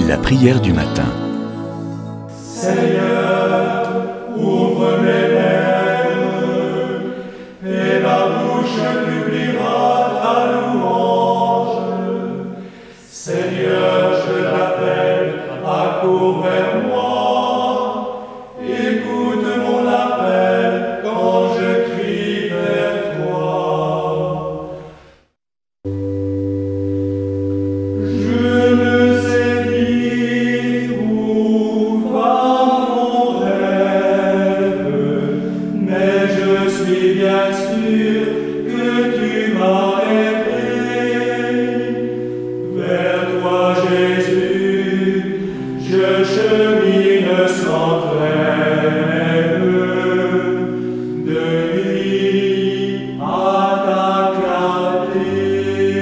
La prière du matin. Seigneur, ouvre mes lèvres, et ma bouche publiera ta louange. Seigneur, je t'appelle, accours vers moi, écoute mon appel quand je crie vers toi. Je ne sais dire où va mon rêve, mais je suis bien sûr que tu m'as rêvé. Vers toi, Jésus, je chemine sans trêve, de nuit à ta clarté.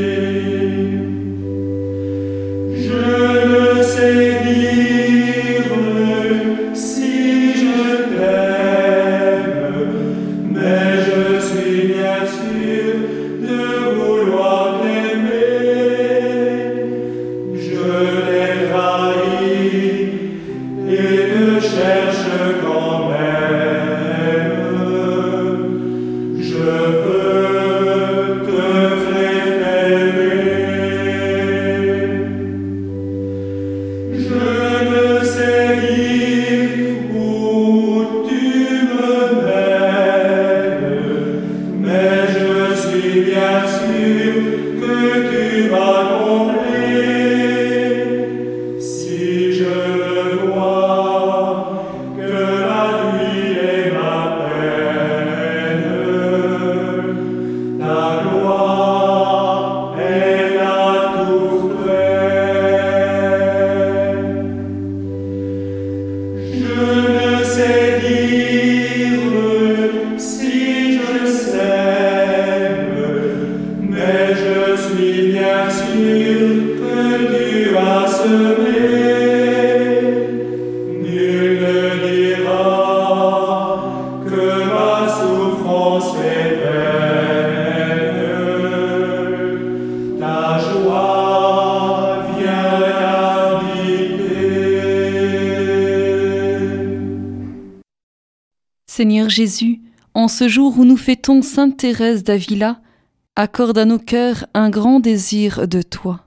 Je ne sais dire si je t'aime, mais je suis bien sûr de vouloir t'aimer. Je l'ai trahi et te cherche quand même. Je veux te préférer. Je ne sais dire où tu me mènes, mais je suis bien sûr que tu m'as comblé. Si je le vois, que la nuit est ma peine, ta gloire, elle a tout fait. Je ne sais dire si je s'aime, mais je suis bien sûr que tu as semé. Nul ne dira que ma souffrance est vaine. Ta joie vient habiter. Seigneur Jésus, en ce jour où nous fêtons Sainte Thérèse d'Avila, accorde à nos cœurs un grand désir de toi.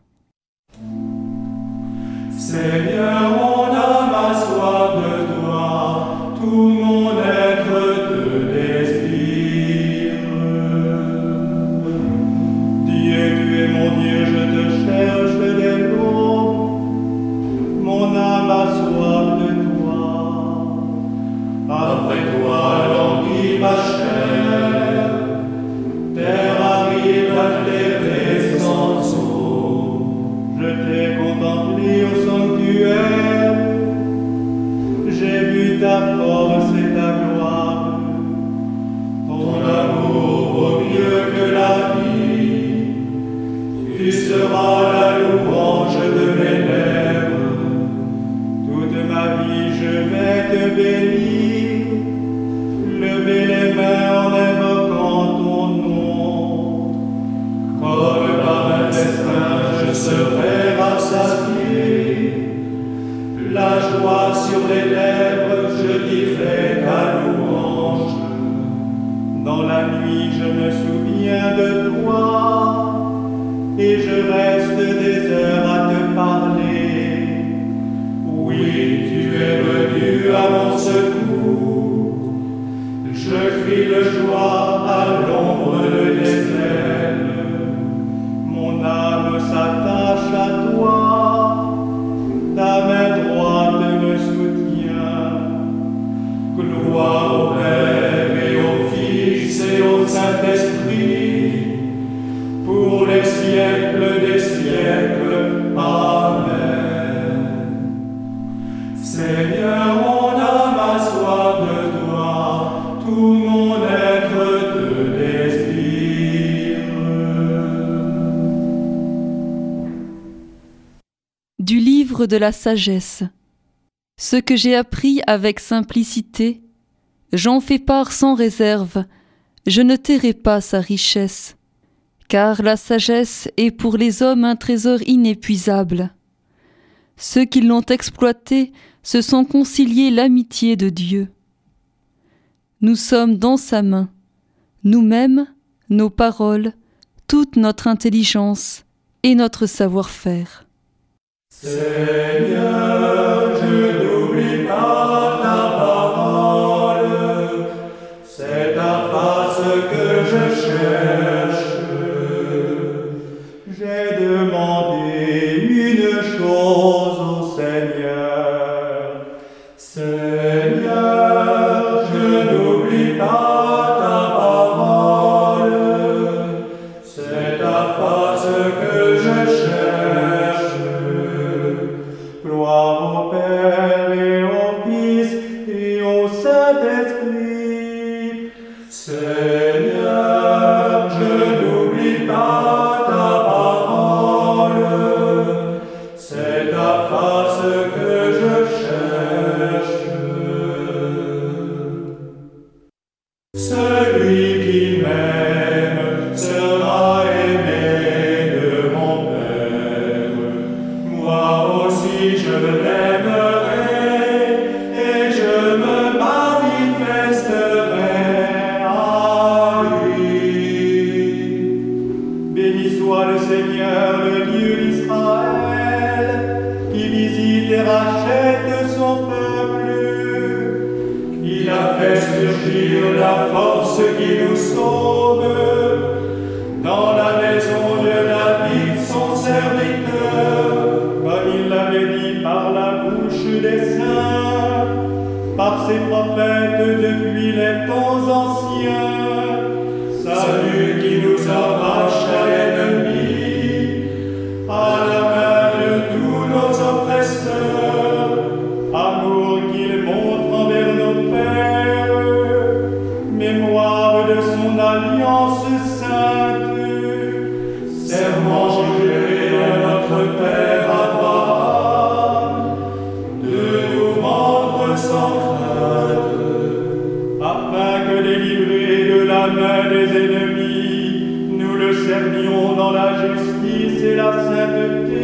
Seigneur, mon âme a soif de toi, tout mon être te désire. Dieu, tu es mon Dieu, je te cherche des mots. Mon âme a soif de toi. Après toi, languit ma chair. Terre aride à terrer sans eau. Je t'ai contemplé au sanctuaire. J'ai vu ta force et ta gloire. Ton amour vaut mieux que la vie. Tu seras la louange de mes lèvres. Toute ma vie je vais te bénir. Lever les mains en invoquant ton nom. Comme par un festin je serai rassasié. La joie sur les lèvres, je dirai ta louange. Dans la nuit je me souviens de toi, et je reste des heures à te parler. Oui, tu es venu à mon secours. Je crie de joie à l'ombre de tes ailes. Mon âme s'attache à toi, ta main droite me soutient. Gloire au Père et au Fils et au Saint-Esprit, pour les siècles des siècles. Amen. Seigneur, mon âme a soif de toi, tout mon être te désire. Du livre de la sagesse. Ce que j'ai appris avec simplicité, j'en fais part sans réserve, je ne tairai pas sa richesse. car la sagesse est pour les hommes un trésor inépuisable. Ceux qui l'ont exploité se sont conciliés l'amitié de Dieu. Nous sommes dans sa main, nous-mêmes, nos paroles, toute notre intelligence et notre savoir-faire. Seigneur, je n'oublie pas ta parole, c'est ta face que je cherche. J'ai demandé une chose au Seigneur. Seigneur, je n'oublie pas ta parole, c'est ta face que je cherche. Gloire au Père et au Fils et au Saint-Esprit. Seigneur, je n'oublie pas ta parole, c'est ta face que je cherche. Celui qui m'aime sera aimé de mon Père. Moi aussi je l'aimerai et je me manifesterai à lui. Béni soit le Seigneur, le Dieu d'Israël, qui visite et rachète son peuple. Il a fait surgir la force qui nous sauve dans la maison de David, son serviteur, comme il l'avait dit par la bouche des saints, par ses prophètes depuis les temps anciens. Salut qui nous arrache à l'ennemi, à la main de tous nos oppresseurs, amour qu'il montre envers nos pères, mémoire de son alliance sainte, serment juré à notre Père Abraham, de nous rendre sans crainte, afin que délivrés de la main des ennemis, nous le servions dans la justice et la sainteté,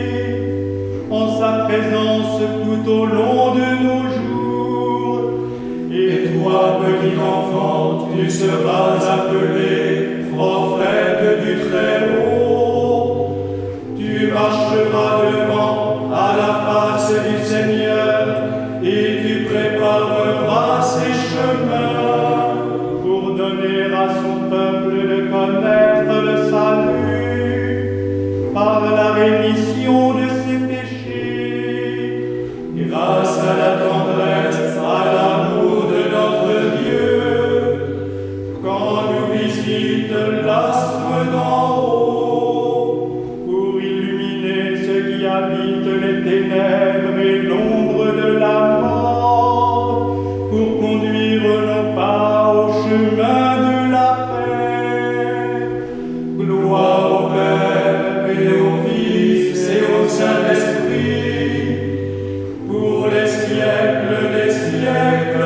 en sa présence tout au long de nos jours. Et toi, petit enfant, tu seras appelé prophète du Très-Haut. Tu marcheras devant à la face du Seigneur et tu prépareras ses chemins pour donner à son peuple de connaître le salut par la rémission de ses péchés, grâce à la tendresse, à l'amour de notre Dieu, quand nous visite l'astre d'en haut, pour illuminer ceux qui habitent les ténèbres et l'ombre de la mort, pour conduire nos pas au chemin de la paix. Gloire au Père et au Fils et au Saint-Esprit, pour les siècles des siècles.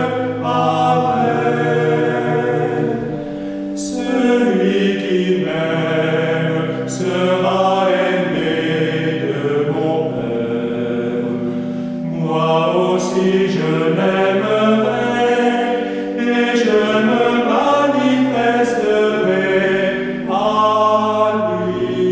Amen. Celui qui m'aime sera aimé de mon Père. Moi aussi je l'aimerai et je me manifesterai à lui.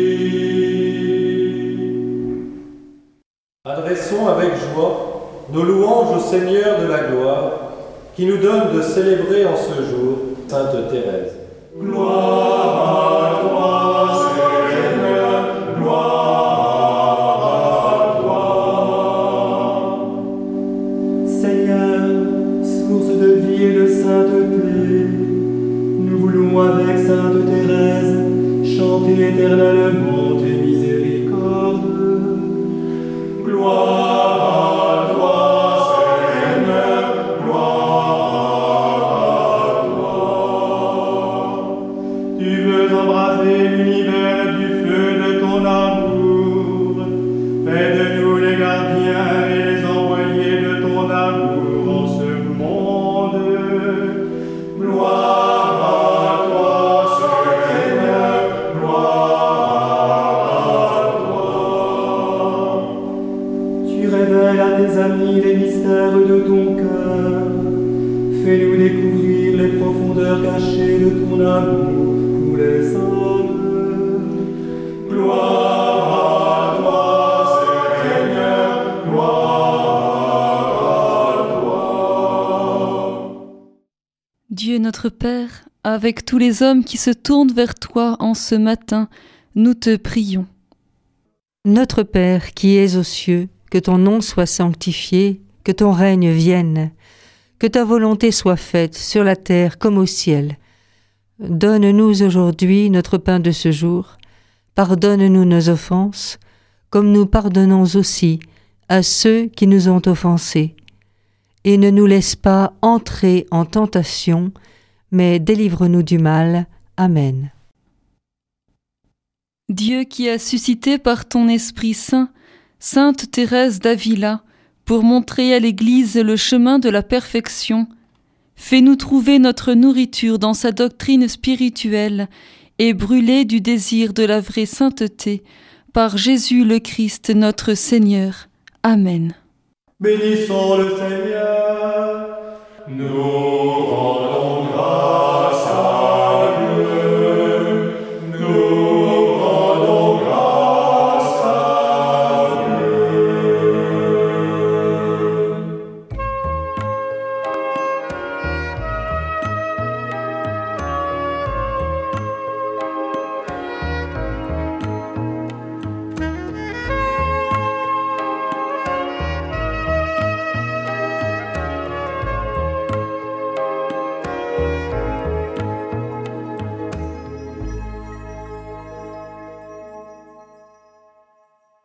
Adressons avec joie nos louanges au Seigneur de la gloire, qui nous donne de célébrer en ce jour Sainte Thérèse. Gloire à toi, Seigneur, gloire à toi. Seigneur, source de vie et de sainteté, nous voulons avec Sainte Thérèse chanter éternellement tes miséricordes. Gloire à toi, Seigneur, gloire à toi. Tu mystères de ton cœur. Fais-nous découvrir les profondeurs cachées de ton amour pour les hommes. Gloire à toi, Seigneur, gloire à toi. Dieu notre Père, avec tous les hommes qui se tournent vers toi en ce matin, nous te prions. Notre Père qui es aux cieux, que ton nom soit sanctifié, que ton règne vienne, que ta volonté soit faite sur la terre comme au ciel. Donne-nous aujourd'hui notre pain de ce jour. Pardonne-nous nos offenses, comme nous pardonnons aussi à ceux qui nous ont offensés. Et ne nous laisse pas entrer en tentation, mais délivre-nous du mal. Amen. Dieu qui a suscité par ton Esprit Saint Sainte Thérèse d'Avila pour montrer à l'Église le chemin de la perfection, fais-nous trouver notre nourriture dans sa doctrine spirituelle et brûler du désir de la vraie sainteté par Jésus le Christ notre Seigneur. Amen. Bénissons le Seigneur. Nous rendons